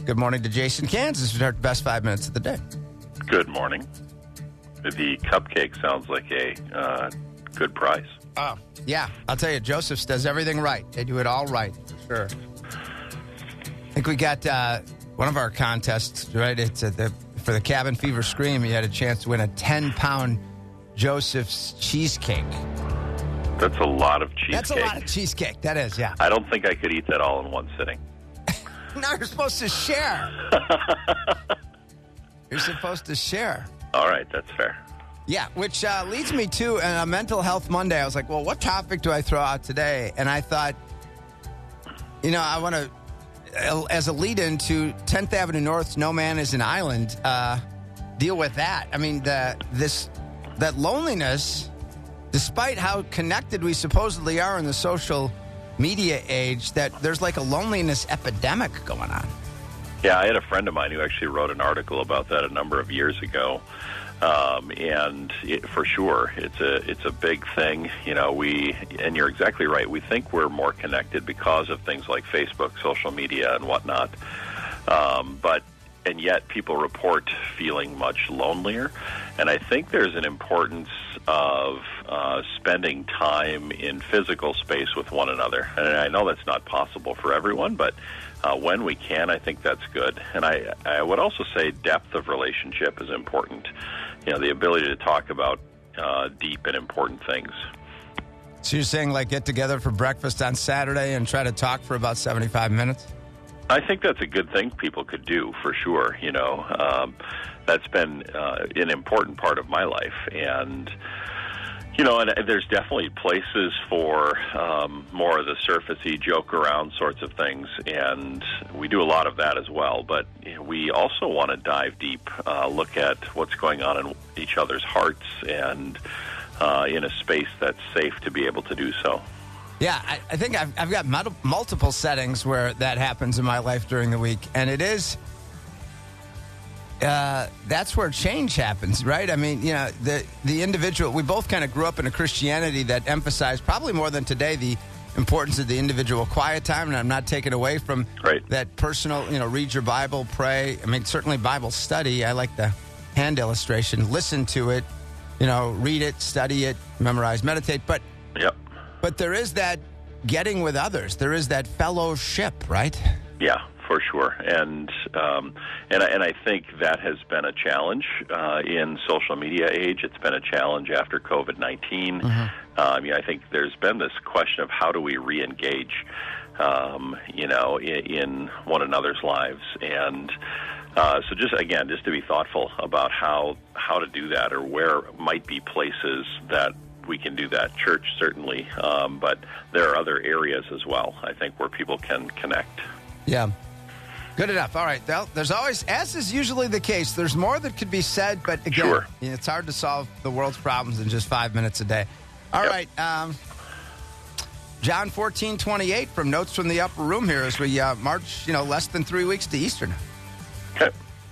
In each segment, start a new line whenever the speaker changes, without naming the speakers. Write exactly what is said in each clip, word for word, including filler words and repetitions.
Good morning to Jason, Kansas. We start the best five minutes of the day.
Good morning. The cupcake sounds like a uh, good price.
Oh, yeah. I'll tell you, Joseph's does everything right. They do it all right, for sure. I think we got uh, one of our contests, right? It's at the, for the Cabin Fever Scream. You had a chance to win a ten-pound Joseph's cheesecake.
That's a lot of cheesecake.
That's a lot of cheesecake. That is, yeah.
I don't think I could eat that all in one sitting.
No, you're supposed to share. You're supposed to share.
All right, that's fair.
Yeah, which uh, leads me to uh, a Mental Health Monday. I was like, well, what topic do I throw out today? And I thought, you know, I want to, as a lead-in to tenth Avenue North, No Man is an Island, uh, deal with that. I mean, the, this that loneliness, despite how connected we supposedly are in the social media age, that there's like a loneliness epidemic going on.
Yeah, I had a friend of mine who actually wrote an article about that a number of years ago. Um, and it, for sure, it's a it's a big thing. You know, we, and you're exactly right. We think we're more connected because of things like Facebook, social media, and whatnot. Um, but and yet, people report feeling much lonelier. And I think there's an importance of uh, spending time in physical space with one another. And I know that's not possible for everyone, but uh, when we can, I think that's good. And I, I would also say depth of relationship is important. You know, the ability to talk about uh, deep and important things.
So you're saying, like, get together for breakfast on Saturday and try to talk for about seventy-five minutes?
I think that's a good thing people could do, for sure. You know, um, that's been uh, an important part of my life. And, you know, and there's definitely places for um, more of the surfacey, joke around sorts of things. And we do a lot of that as well. But you know, we also want to dive deep, uh, look at what's going on in each other's hearts, and uh, in a space that's safe to be able to do so.
Yeah, I, I think I've, I've got mul- multiple settings where that happens in my life during the week. And it is, uh, that's where change happens, right? I mean, you know, the, the individual, we both kind of grew up in a Christianity that emphasized, probably more than today, the importance of the individual quiet time. And I'm not taking away from
right.
that personal, you know, read your Bible, pray. I mean, certainly Bible study. I like the hand illustration. Listen to it, you know, read it, study it, memorize, meditate. But
yep.
But there is that getting with others. There is that fellowship, right?
Yeah, for sure. And um, and, I, and I think that has been a challenge uh, in social media age. It's been a challenge after COVID nineteen. Mm-hmm. Um, you know, I think there's been this question of how do we re-engage, um, you know, in, in one another's lives. And uh, so just, again, just to be thoughtful about how, how to do that, or where might be places that we can do that. Church, certainly, um, but there are other areas as well, I think, where people can connect.
Yeah. Good enough. All right. Well, there's always, as is usually the case, there's more that could be said, but again,
sure.
you know, it's hard to solve the world's problems in just five minutes a day. All
yep.
right. Um, John fourteen twenty-eight from Notes from the Upper Room here as we uh, march, you know, less than three weeks to Easter now.
Okay.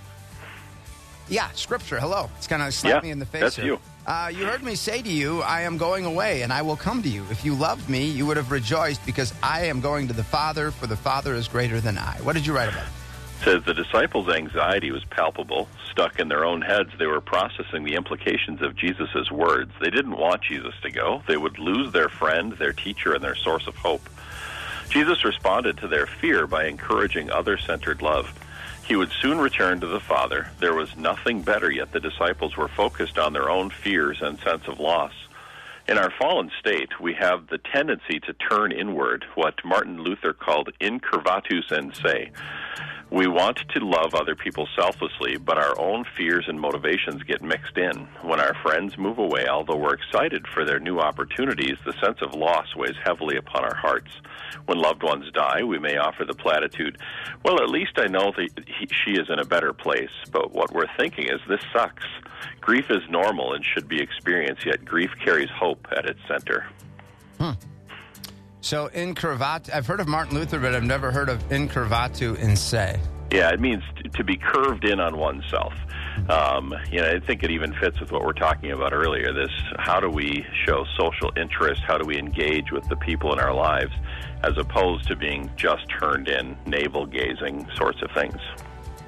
Yeah, Scripture. Hello. It's kind of slapped
yeah,
me in the face
that's
here.
you.
Uh, you heard me say to you, I am going away, and I will come to you. If you loved me, you would have rejoiced, because I am going to the Father, for the Father is greater than I. What did you write about?
It says the disciples' anxiety was palpable. Stuck in their own heads, they were processing the implications of Jesus' words. They didn't want Jesus to go. They would lose their friend, their teacher, and their source of hope. Jesus responded to their fear by encouraging other-centered love. He would soon return to the Father. There was nothing better, yet the disciples were focused on their own fears and sense of loss. In our fallen state, we have the tendency to turn inward, what Martin Luther called incurvatus in se. We want to love other people selflessly, but our own fears and motivations get mixed in. When our friends move away, although we're excited for their new opportunities, the sense of loss weighs heavily upon our hearts. When loved ones die, we may offer the platitude, well, at least I know that he, she is in a better place. But what we're thinking is, this sucks. Grief is normal and should be experienced, yet grief carries hope at its center.
Hmm. So, incurvatu, I've heard of Martin Luther, but I've never heard of incurvatu in se.
Yeah, it means t- to be curved in on oneself. Um, you know, I think it even fits with what we're talking about earlier, this, how do we show social interest, how do we engage with the people in our lives, as opposed to being just turned in, navel-gazing sorts of things.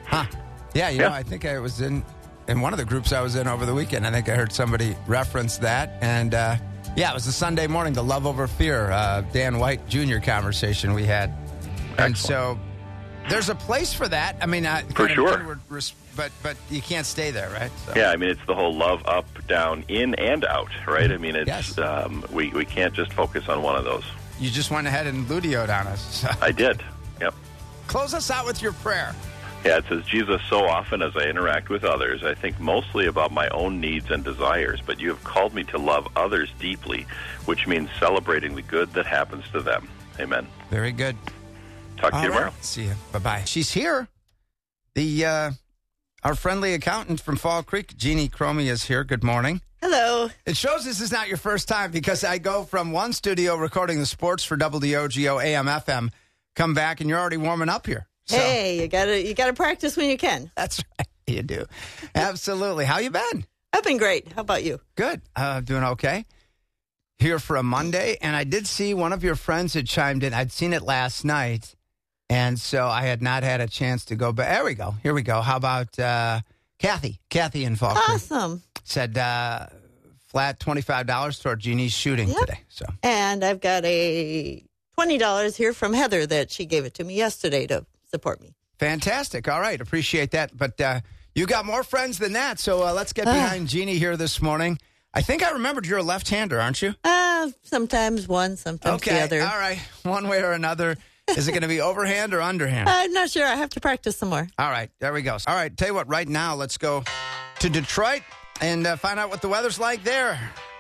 Huh. Yeah, you
Yeah.
know, I think I was in, in one of the groups I was in over the weekend. I think I heard somebody reference that. And, uh, yeah, it was a Sunday morning, the Love Over Fear, uh, Dan White Junior conversation we had. And
Excellent.
so there's a place for that. I mean, uh,
For
kind of
sure.
inward res- but but you can't stay there, right? So.
Yeah, I mean, it's the whole love up, down, in, and out, right? I mean, it's
Yes.
um, we, we can't just focus on one of those.
You just went ahead and ludioed on us. So.
I did. Yep.
Close us out with your prayer.
Yeah, it says, Jesus, so often as I interact with others, I think mostly about my own needs and desires, but you have called me to love others deeply, which means celebrating the good that happens to them. Amen.
Very good.
Talk to
All
you tomorrow.
right. See you. Bye-bye. She's here. The uh, our friendly accountant from Fall Creek, Jeannie Cromie, is here. Good morning.
Hello.
It shows this is not your first time because I go from one studio recording the sports for W D O G O A M F M, come back, and you're already warming up here. So,
Hey, you gotta you gotta practice when you can.
that's right. You do. Absolutely. How you been?
I've been great. How about you?
Good. Uh, doing okay. Here for a Monday, and I did see one of your friends had chimed in. I'd seen it last night, and so I had not had a chance to go. But there we go. Here we go. How about uh, Kathy? Kathy in Fall Creek
Awesome.
said uh, flat twenty-five dollars toward Jeannie's shooting
Yep.
today. So
And I've got a twenty dollars here from Heather that she gave it to me yesterday to support me.
fantastic. All right. Appreciate that. But uh, you got more friends than that, so uh, let's get behind Jeannie here this morning. I think I remembered you're a left-hander, aren't you?
Uh, sometimes one, sometimes
Okay.
the other.
All right. One way or another. Is it going to be overhand or underhand?
I'm not sure. I have to practice some more.
All right, there we go. All right, tell you what, right now, let's go to Detroit and uh, find out what the weather's like there.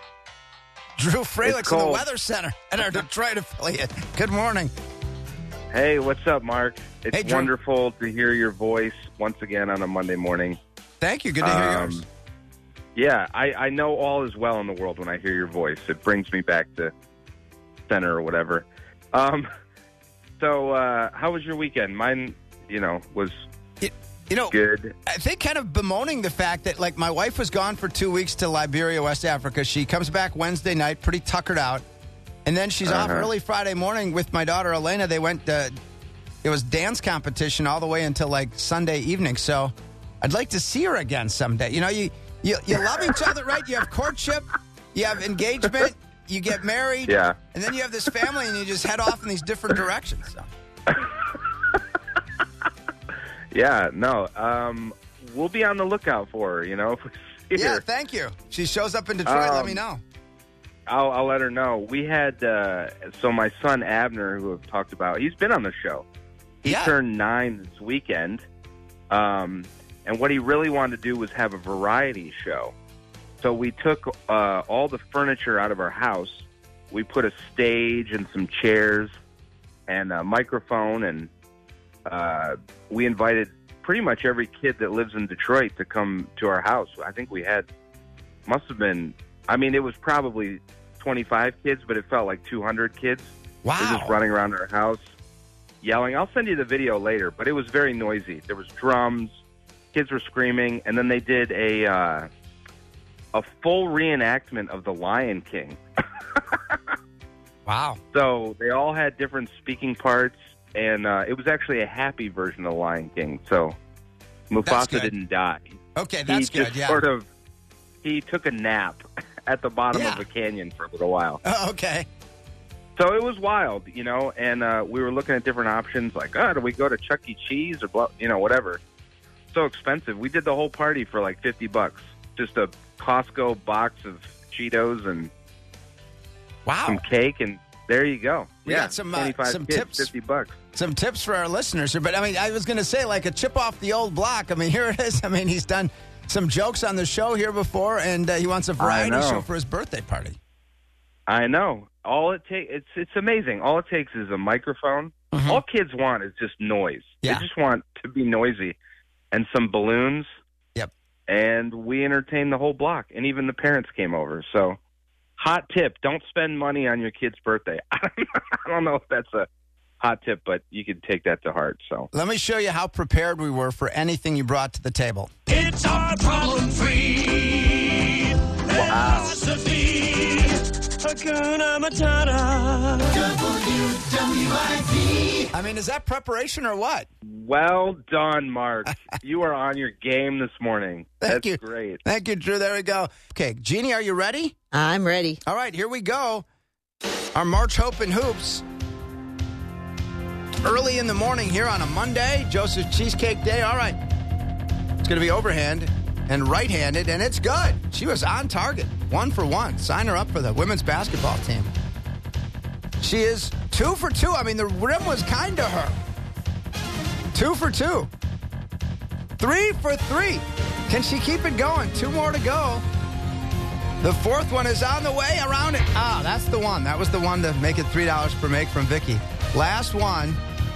Drew Fralick
It's
in the
cold.
Weather Center at our Detroit affiliate. Good morning.
Hey, what's up, Mark? It's
Hey, Drew.
wonderful to hear your voice once again on a Monday morning.
Thank you. Good to hear
Um,
yours.
Yeah, I, I know all is well in the world when I hear your voice. It brings me back to center or whatever. Um, so, uh, how was your weekend? Mine, you know, was
You, you know,
good.
I think kind of bemoaning the fact that, like, my wife was gone for two weeks to Liberia, West Africa. She comes back Wednesday night, pretty tuckered out. And then she's off
Uh-huh.
early Friday morning with my daughter, Elena. They went, uh, it was dance competition all the way until, like, Sunday evening. So I'd like to see her again someday. You know, you, you, you love each other, right? You have courtship, you have engagement, you get married.
Yeah.
And then you have this family, and you just head off in these different directions. So.
Yeah, no. Um, we'll be on the lookout for her, you know. If we see
Yeah,
her.
thank you. She shows up in Detroit, let
Um,
me know.
I'll, I'll let her know. We had, uh, so my son Abner, who I've talked about, he's been on the show. He
Yeah.
turned nine this weekend. Um, and what he really wanted to do was have a variety show. So we took uh, all the furniture out of our house. We put a stage and some chairs and a microphone, and uh, we invited pretty much every kid that lives in Detroit to come to our house. I think we had, must have been, I mean, it was probably twenty-five kids, but it felt like two hundred kids. They were just
Wow.
running around our house, yelling. I'll send you the video later, but it was very noisy. There was drums, kids were screaming, and then they did a uh, a full reenactment of The Lion King.
Wow.
So they all had different speaking parts, and uh, it was actually a happy version of The Lion King. So
That's
Mufasa
good.
didn't die.
Okay, that's
he
good,
just
yeah.
sort of he took a nap at the bottom
Yeah.
of a canyon for a little while.
Oh, okay.
So it was wild, you know, and uh, we were looking at different options, like, oh, do we go to Chuck E. Cheese or, blah, you know, whatever. So expensive. We did the whole party for like fifty bucks. Just a Costco box of Cheetos and
Wow.
some cake, and there you go.
We
yeah,
got some, uh,
twenty-five
some
kids,
tips.
fifty bucks.
Some tips for our listeners here, but I mean, I was going to say, like a chip off the old block. I mean, here it is. I mean, he's done some jokes on the show here before, and uh, he wants a variety
know.
show for his birthday party.
I know. All it takes, it's it's amazing. All it takes is a microphone.
Mhm.
All kids want is just noise.
Yeah.
They just want to be noisy, and some balloons.
Yep.
And we entertained the whole block, and even the parents came over. So, hot tip: don't spend money on your kid's birthday. I don't know if that's a hot tip, but you could take that to heart. So,
Let me show you how prepared we were for anything you brought to the table.
It's our problem-free
Wow.
philosophy. Hakuna Matata.
W W I D.
I mean, is that preparation or what?
Well done, Mark. You are on your game this morning.
Thank
That's
you.
great.
Thank you, Drew. There we go. Okay, Jeannie, are you ready?
I'm ready.
All right, here we go. Our March Hope and Hoops. Early in the morning here on a Monday, Joseph's Cheesecake Day. All right. It's going to be overhand and right-handed, and it's good. She was on target, one for one. Sign her up for the women's basketball team. She is two for two. I mean, the rim was kind to her. Two for two. Three for three. Can she keep it going? Two more to go. The fourth one is on the way around it. Ah, that's the one. That was the one to make it three dollars per make from Vicky. Last one,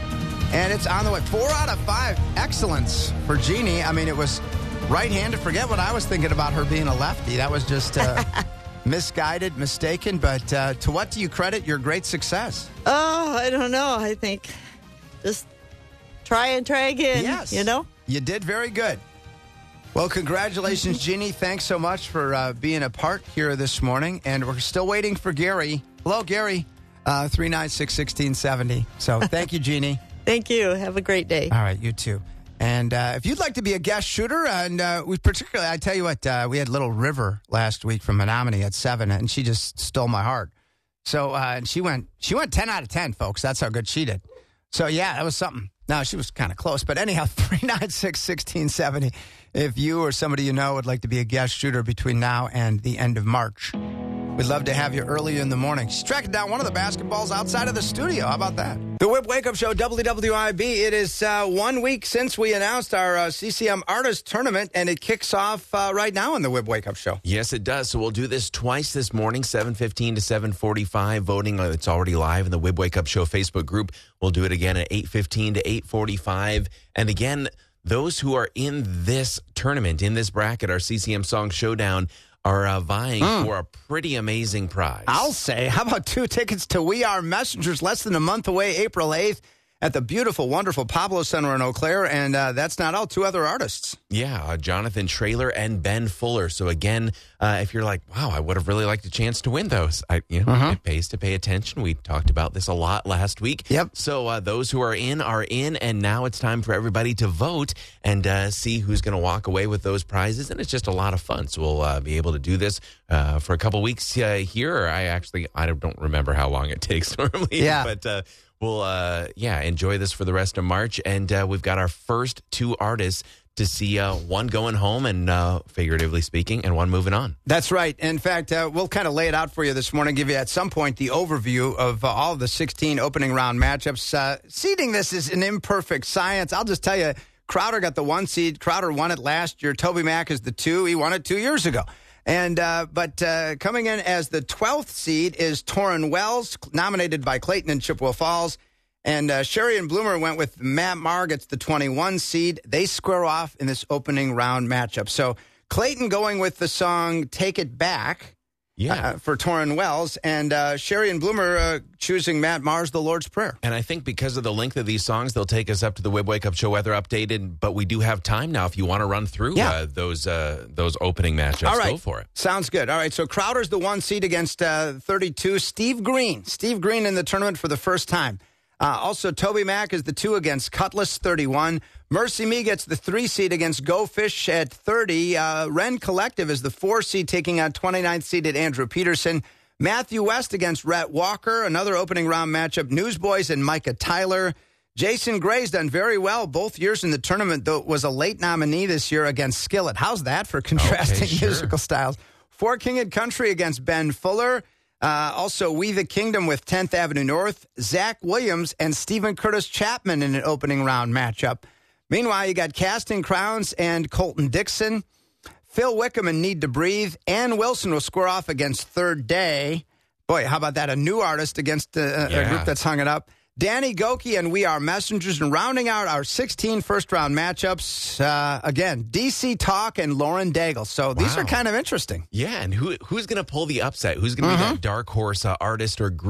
and it's on the way. Four out of five. Excellence for Jeannie. I mean, it was right-handed. Forget what I was thinking about her being a lefty. That was just uh, misguided, mistaken. But uh, to what do you credit your great success?
Oh, I don't know. I think just try and try again.
Yes.
You know?
You did very good. Well, congratulations, Jeannie. Thanks so much for uh, being a part here this morning. And we're still waiting for Gary. Hello, Gary. Uh, three nine six, one six seven zero. So thank you, Jeannie.
Thank you. Have a great day.
All right, you too. And uh, if you'd like to be a guest shooter, and uh, we particularly, I tell you what, uh, we had Little River last week from Menominee at seven, and she just stole my heart. So uh, and she went, she went ten out of ten, folks. That's how good she did. So yeah, that was something. No, she was kind of close, but anyhow, three nine six, one six seven zero. If you or somebody you know would like to be a guest shooter between now and the end of March, we'd love to have you early in the morning. She's tracking down one of the basketballs outside of the studio. How about that? The Whip Wake Up Show, W W I B. It is uh, one week since we announced our uh, C C M Artist Tournament, and it kicks off uh, right now in the Whip Wake Up Show.
Yes, it does. So we'll do this twice this morning, seven fifteen to seven forty-five. Voting, uh, it's already live in the Whip Wake Up Show Facebook group. We'll do it again at eight fifteen to eight forty-five. And again, those who are in this tournament, in this bracket, our C C M Song Showdown, are uh, vying mm. for a pretty amazing prize.
I'll say. How about two tickets to We Are Messengers, less than a month away, April eighth, at the beautiful, wonderful Pablo Center in Eau Claire. And uh, that's not all, two other artists.
Yeah, uh, Jonathan Traylor and Ben Fuller. So again, uh, if you're like, wow, I would have really liked a chance to win those. I, you know, uh-huh. It pays to pay attention. We talked about this a lot last week.
Yep.
So uh, those who are in are in, and now it's time for everybody to vote and uh, see who's going to walk away with those prizes. And it's just a lot of fun. So we'll uh, be able to do this uh, for a couple weeks uh, here. I actually, I don't remember how long it takes normally.
Yeah.
But uh, we'll, uh, yeah, enjoy this for the rest of March. And uh, we've got our first two artists to see uh, one going home and uh, figuratively speaking, and one moving on.
That's right. In fact, uh, we'll kind of lay it out for you this morning, give you at some point the overview of uh, all of the sixteen opening round matchups. Uh, seeding this is an imperfect science. I'll just tell you, Crowder got the one seed. Crowder won it last year. Toby Mack is the two. He won it two years ago. And uh, But uh, coming in as the twelfth seed is Torrin Wells, nominated by Clayton and Chippewa Falls. And uh, Sherry and Bloomer went with Matt Marg. It's the twenty-one seed. They square off in this opening round matchup. So Clayton going with the song Take It Back
yeah.
uh, for Torrin Wells. And uh, Sherry and Bloomer uh, choosing Matt Marg's The Lord's Prayer.
And I think because of the length of these songs, they'll take us up to the Whip Wake Up Show weather updated. But we do have time now if you want to run through
yeah.
uh, those uh, those opening matchups.
All right.
Go for it.
Sounds good. All right, so Crowder's the one seed against uh, thirty-two. Steve Green. Steve Green in the tournament for the first time. Uh, also, Toby Mack is the two against Cutlass, thirty-one. Mercy Me gets the three seed against Go Fish at thirty. Uh, Ren Collective is the four seed taking on twenty-ninth seeded Andrew Peterson. Matthew West against Rhett Walker, another opening round matchup. Newsboys and Micah Tyler. Jason Gray's done very well both years in the tournament, though was a late nominee this year against Skillet. How's that for contrasting
okay, sure.
musical styles? For King and Country against Ben Fuller. Uh, also, We the Kingdom with tenth Avenue North, Zach Williams, and Stephen Curtis Chapman in an opening round matchup. Meanwhile, you got Casting Crowns and Colton Dixon. Phil Wickham and Need to Breathe. Ann Wilson will square off against Third Day. Boy, how about that? A new artist against uh,
yeah.
a group that's hung it up. Danny Goki and We Are Messengers. And rounding out our sixteen first-round matchups, uh, again, D C Talk and Lauren Daigle. So these
wow.
are kind of interesting.
Yeah, and who who's going to pull the upset? Who's going to
mm-hmm.
be that dark horse uh, artist or group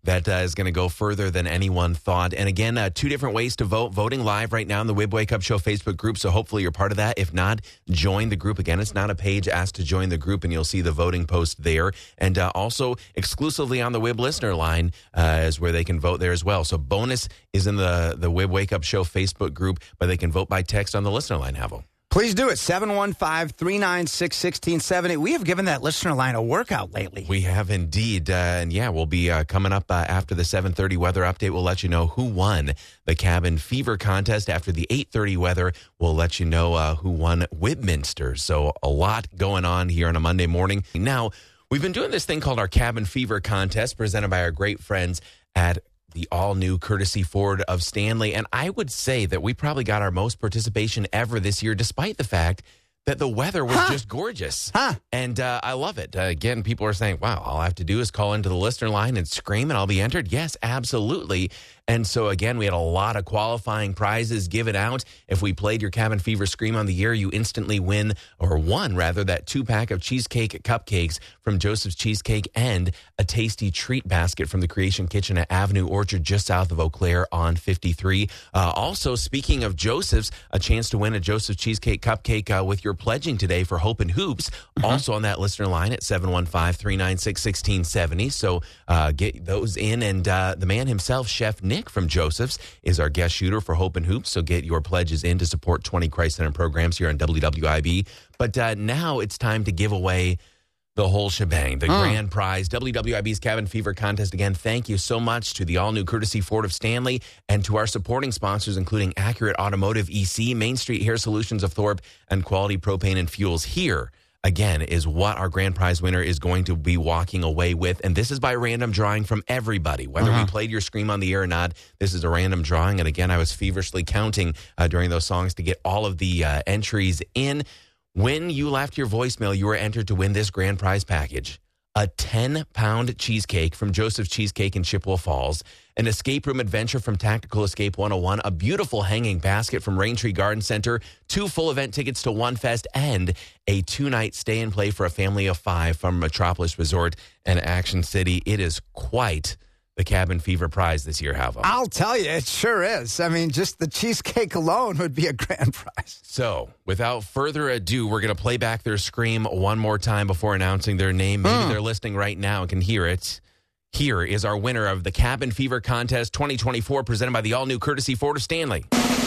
that uh, is going to go further than anyone thought. And again, uh, two different ways to vote. Voting live right now in the Wib Wake Up Show Facebook group. So hopefully you're part of that. If not, join the group. Again, it's not a page. Ask to join the group, and you'll see the voting post there. And uh, also exclusively on the Wib listener line uh, is where they can vote there as well. So bonus is in the, the Wib Wake Up Show Facebook group, but they can vote by text on the listener line, Havo.
Please do it. seven one five, three nine six, one six seven eight. We have given that listener line a workout lately.
We have indeed. Uh, and yeah, we'll be uh, coming up uh, after the seven thirty weather update. We'll let you know who won the Cabin Fever contest. After the eight thirty weather, we'll let you know uh, who won Whitminster. So a lot going on here on a Monday morning. Now, we've been doing this thing called our Cabin Fever contest presented by our great friends at the all-new Courtesy Ford of Stanley. And I would say that we probably got our most participation ever this year, despite the fact that the weather was huh. just gorgeous.
Huh.
And uh, I love it. Uh, again, people are saying, wow, all I have to do is call into the listener line and scream and I'll be entered. Yes, absolutely. And so, again, we had a lot of qualifying prizes given out. If we played your Cabin Fever Scream on the Year, you instantly win, or won, rather, that two-pack of cheesecake cupcakes from Joseph's Cheesecake and a tasty treat basket from the Creation Kitchen at Avenue Orchard just south of Eau Claire on fifty-three. Uh, also, speaking of Joseph's, a chance to win a Joseph's Cheesecake cupcake uh, with your pledging today for Hope and Hoops. Mm-hmm. Also on that listener line at seven one five, three nine six, one six seven zero. So uh, get those in. And uh, the man himself, Chef Nick from Joseph's, is our guest shooter for Hope and Hoops. So get your pledges in to support twenty Christ Center programs here on W W I B. But uh, now it's time to give away the whole shebang, the mm. grand prize, W W I B's Cabin Fever contest. Again, thank you so much to the all-new Courtesy Ford of Stanley and to our supporting sponsors, including Accurate Automotive E C, Main Street Hair Solutions of Thorpe, and Quality Propane and Fuels. Here, again, is what our grand prize winner is going to be walking away with. And this is by random drawing from everybody. Whether uh-huh. we played your Scream on the air or not, this is a random drawing. And again, I was feverishly counting uh, during those songs to get all of the uh, entries in. When you left your voicemail, you were entered to win this grand prize package. A ten-pound cheesecake from Joseph's Cheesecake in Chippewa Falls, an escape room adventure from Tactical Escape one oh one, a beautiful hanging basket from Raintree Garden Center, two full event tickets to One Fest, and a two-night stay and play for a family of five from Metropolis Resort and Action City. It is quite the Cabin Fever prize this year, Havo.
I'll tell you, it sure is. I mean, just the cheesecake alone would be a grand prize.
So, without further ado, we're going to play back their scream one more time before announcing their name. Maybe mm. they're listening right now and can hear it. Here is our winner of the Cabin Fever Contest twenty twenty-four, presented by the all-new Courtesy Ford of Stanley.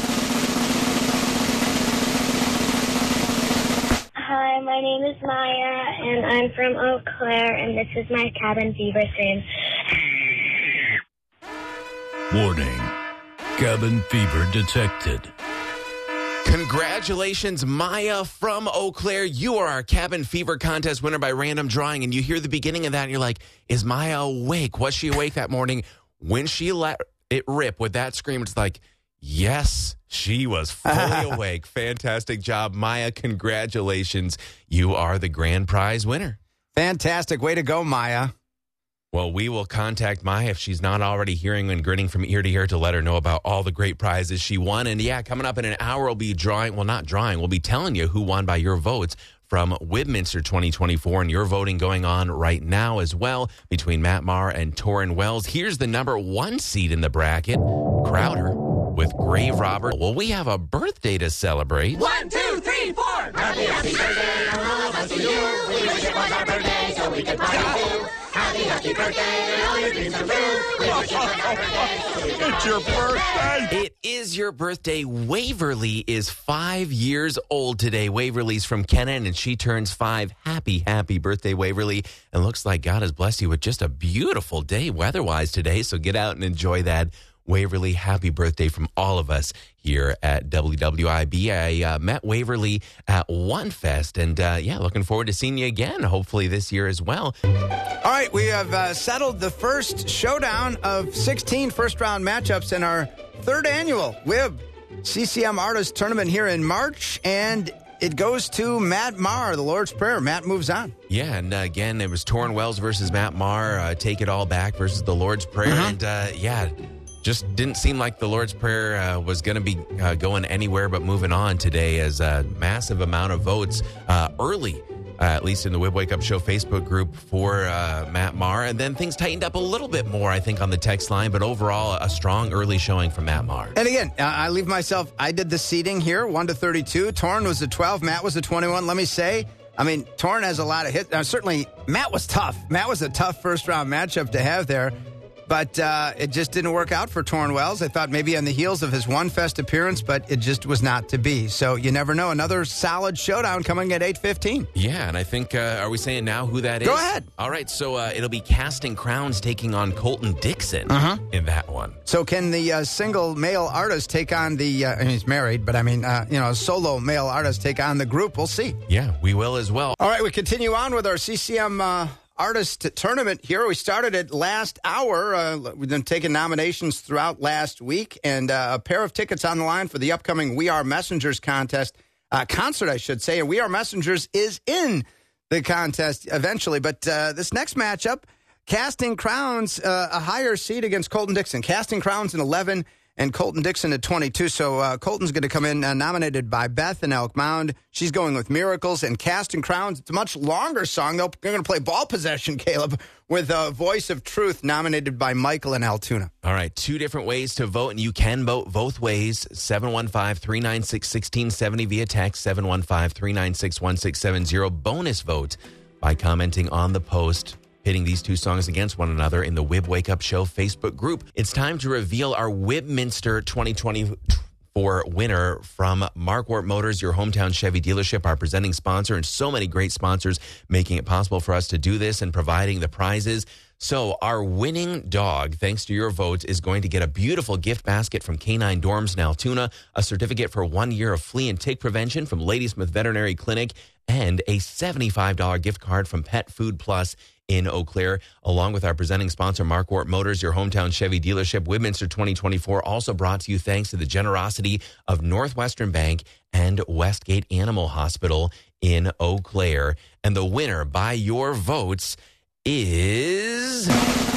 Hi, my name is Maya, and I'm from Eau Claire, and this is my Cabin Fever scream.
Warning, cabin fever detected.
Congratulations, Maya from Eau Claire. You are our Cabin Fever Contest winner by random drawing. And you hear the beginning of that and you're like, is Maya awake? Was she awake that morning? When she let it rip with that scream, it's like, yes, she was fully awake. Fantastic job, Maya. Congratulations. You are the grand prize winner.
Fantastic. Way to go, Maya.
Well, we will contact Maya if she's not already hearing and grinning from ear to ear to let her know about all the great prizes she won. And yeah, coming up in an hour, we'll be drawing, well, not drawing, we'll be telling you who won by your votes from Whitminster twenty twenty-four. And your voting going on right now as well between Matt Maher and Torrin Wells. Here's the number one seed in the bracket, Crowder with Grave Robber. Well, we have a birthday to celebrate.
One, two, three, four. Happy, happy birthday from all of us to you. We wish it was our birthday so we could party too. Happy, happy birthday and all your dreams come true. We wish it was our birthday so we could
It's your birthday.
It is your birthday. Waverly is five years old today. Waverly's from Kennan, and she turns five. Happy, happy birthday, Waverly. And looks like God has blessed you with just a beautiful day weather-wise today, so get out and enjoy that. Waverly, happy birthday from all of us here at W W I B. I uh, met Waverly at One Fest, and uh, yeah, looking forward to seeing you again, hopefully this year as well.
All right, we have uh, settled the first showdown of sixteen first-round matchups in our third annual W I B C C M Artist Tournament here in March, and it goes to Matt Maher, the Lord's Prayer. Matt moves on.
Yeah, and uh, again, it was Torrin Wells versus Matt Maher, uh, Take It All Back versus the Lord's Prayer,
Uh-huh.
and uh, yeah, just didn't seem like the Lord's Prayer uh, was going to be uh, going anywhere but moving on today, as a massive amount of votes uh, early uh, at least in the Wib Wake Up Show Facebook group for uh, Matt Maher. And then things tightened up a little bit more, I think, on the text line. But overall, a strong early showing from Matt Maher.
And again, uh, I leave myself, I did the seeding here, one to thirty-two. Torn was a twelve. Matt was a twenty-one. Let me say, I mean, Torn has a lot of hits. Uh, certainly, Matt was tough. Matt was a tough first-round matchup to have there. But uh, it just didn't work out for Torn Wells. I thought maybe on the heels of his One Fest appearance, but it just was not to be. So you never know. Another solid showdown coming at eight fifteen.
Yeah, and I think, uh, are we saying now who that is?
Go ahead.
All right, so uh, it'll be Casting Crowns taking on Colton Dixon
Uh-huh.
in that one.
So can the uh, single male artist take on the, uh, I mean, he's married, but I mean, uh, you know, a solo male artist take on the group? We'll see.
Yeah, we will as well.
All right, we continue on with our C C M uh, Artist Tournament here. We started it last hour. Uh, we've been taking nominations throughout last week, and uh, a pair of tickets on the line for the upcoming We Are Messengers contest, uh, concert, I should say. And We Are Messengers is in the contest eventually. But uh, this next matchup, Casting Crowns, uh, a higher seed against Colton Dixon. Casting Crowns in eleven and Colton Dixon at twenty-two. So uh, Colton's going to come in uh, nominated by Beth in Elk Mound. She's going with Miracles. And Casting Crowns, it's a much longer song. They're going to play Ball Possession, Caleb, with uh, Voice of Truth nominated by Michael in Altoona.
All right, two different ways to vote, and you can vote both ways. seven one five, three nine six, one six seven zero via text, seven one five, three nine six, one six seven zero. Bonus vote by commenting on the post, pitting these two songs against one another in the Wib Wake Up Show Facebook group. It's time to reveal our Wibminster twenty twenty-four winner from Markwart Motors, your hometown Chevy dealership, our presenting sponsor, and so many great sponsors making it possible for us to do this and providing the prizes. So our winning dog, thanks to your votes, is going to get a beautiful gift basket from Canine Dorms in Altoona, a certificate for one year of flea and tick prevention from Ladysmith Veterinary Clinic, and a seventy-five dollars gift card from Pet Food Plus in Eau Claire, along with our presenting sponsor, Markwart Motors, your hometown Chevy dealership. Wibminster twenty twenty-four also brought to you thanks to the generosity of Northwestern Bank and Westgate Animal Hospital in Eau Claire. And the winner by your votes is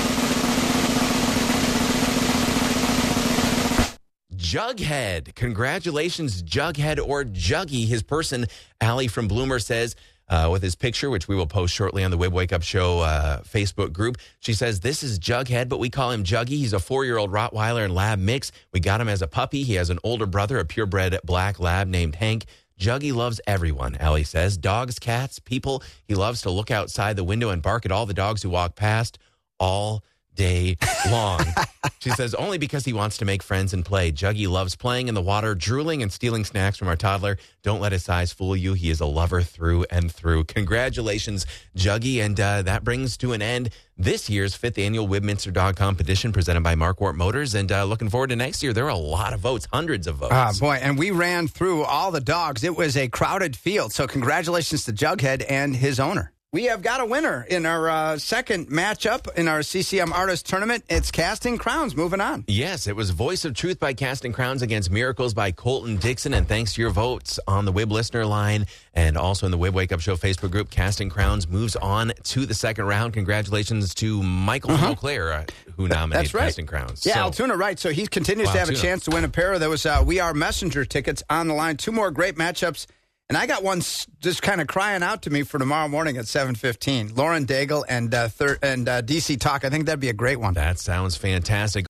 Jughead. Congratulations, Jughead or Juggy. His person, Allie from Bloomer, says, Uh, with his picture, which we will post shortly on the Wib Wake Up Show uh, Facebook group. She says, this is Jughead, but we call him Juggy. He's a four-year-old Rottweiler and Lab mix. We got him as a puppy. He has an older brother, a purebred black Lab named Hank. Juggy loves everyone, Allie says. Dogs, cats, people. He loves to look outside the window and bark at all the dogs who walk past all day long. She says, only because he wants to make friends and play. Juggy loves playing in the water, drooling, and stealing snacks from our toddler. Don't let his size fool you. He is a lover through and through. Congratulations, Juggy. And uh, that brings to an end this year's fifth annual Wibminster Dog Competition presented by Markwart Motors. And uh, looking forward to next year. There are a lot of votes, hundreds of votes.
Ah, boy, and we ran through all the dogs. It was a crowded field. So congratulations to Jughead and his owner. We have got a winner in our uh, second matchup in our C C M Artist Tournament. It's Casting Crowns. Moving on.
Yes, it was Voice of Truth by Casting Crowns against Miracles by Colton Dixon. And thanks to your votes on the Wib listener line and also in the Wib Wake Up Show Facebook group, Casting Crowns moves on to the second round. Congratulations to Michael
Uh-huh.
from Eau Claire, uh, who nominated
That's right.
Casting Crowns.
Yeah,
So-
Altoona, right. So he continues
Wow,
to have
Altoona.
a chance to win a pair of those uh, We Are Messenger tickets on the line. Two more great matchups. And I got one s- just kind of crying out to me for tomorrow morning at seven fifteen. Lauren Daigle and uh, thir- and uh, D C Talk. I think that'd be a great one.
That sounds fantastic.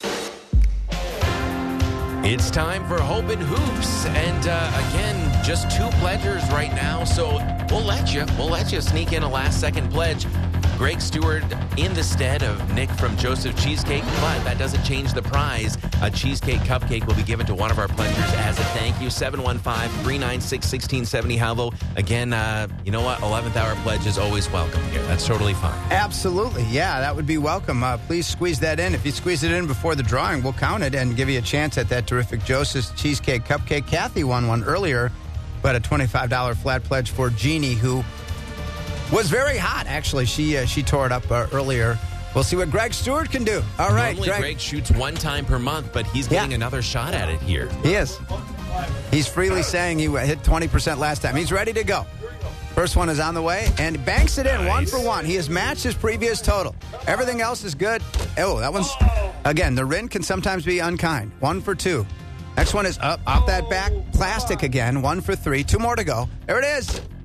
It's time for Hope and Hoops. And uh, again, just two pledgers right now. So we'll let you, we'll let you sneak in a last second pledge. Greg Stewart in the stead of Nick from Joseph Cheesecake, but that doesn't change the prize. A cheesecake cupcake will be given to one of our pledgers as a thank you. seven one five, three nine six, one six seven zero. Halvo. Again, uh, you know what? eleventh hour pledge is always welcome here. That's totally fine.
Absolutely. Yeah, that would be welcome. Uh, please squeeze that in. If you squeeze it in before the drawing, we'll count it and give you a chance at that terrific Joseph's Cheesecake Cupcake. Kathy won one earlier, but a twenty-five dollars flat pledge for Jeannie, who was very hot, actually. She uh, she tore it up uh, earlier. We'll see what Greg Stewart can do. All right,
Normally, Greg, Greg shoots one time per month, but he's getting
Yeah.
another shot at it here.
He is. He's freely saying he hit twenty percent last time. He's ready to go. First one is on the way, and he banks it in,
Nice.
one for one. He has matched his previous total. Everything else is good. Oh, that one's, again, the Rin can sometimes be unkind. One for two. Next one is up, off that back, plastic again, one for three. Two more to go. There it is.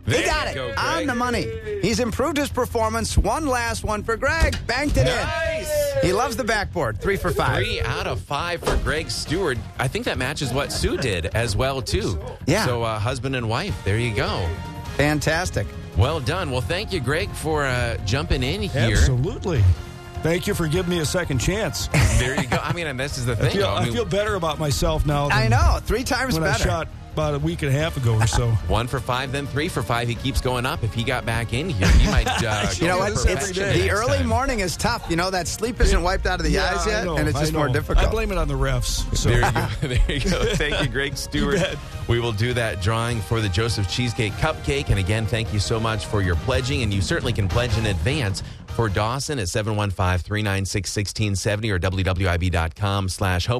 He
There
got
you
it
go,
on
Greg.
the money. He's improved his performance. One last one for Greg. Banked it
Nice.
in. He loves the backboard. Three for five.
Three out of five for Greg Stewart. I think that matches what Sue did as well, too.
Yeah.
So uh, husband and wife, there you go.
Fantastic.
Well done. Well, thank you, Greg, for uh, jumping in here.
Absolutely. Thank you for giving me a second chance.
There you go. I mean, and this is the thing.
I feel,
I
I
mean,
feel better about myself now than
I know. Three times
when
better.
I shot about a week and a half ago or so.
one for five, then three for five. He keeps going up. If he got back in here, he might. Uh,
You know
go
what?
for
It's,
perfection
the
next
early
time.
morning is tough. You know, that sleep isn't wiped out of the
Yeah,
eyes
I
yet,
know,
and it's
I
just more
know.
difficult.
I blame it on the refs. So.
There you go. There you go. Thank you, Greg Stewart.
bet.
We will do that drawing for the Joseph Cheesecake Cupcake. And again, thank you so much for your pledging. And you certainly can pledge in advance for Dawson at seven one five, three nine six, one six seven zero or W W I B dot com slash hope.